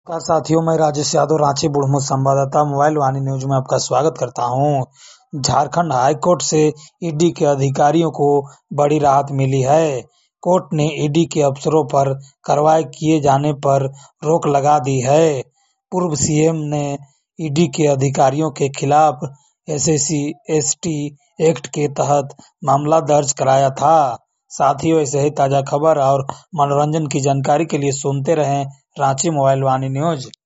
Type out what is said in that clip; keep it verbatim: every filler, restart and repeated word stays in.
नमस्कार साथियों, मैं राजेश यादव रांची बुढ़मू संवाददाता मोबाइल वाणी न्यूज में आपका स्वागत करता हूं। झारखंड हाई कोर्ट से ईडी के अधिकारियों को बड़ी राहत मिली है। कोर्ट ने ईडी के अफसरों पर कार्रवाई किए जाने पर रोक लगा दी है। पूर्व सीएम ने ईडी के अधिकारियों के खिलाफ एससी एसटी एक्ट के तहत मामला दर्ज कराया था। साथियों, ऐसे ही ताजा खबर और मनोरंजन की जानकारी के लिए सुनते रहें रांची मोबाइल वाणी न्यूज।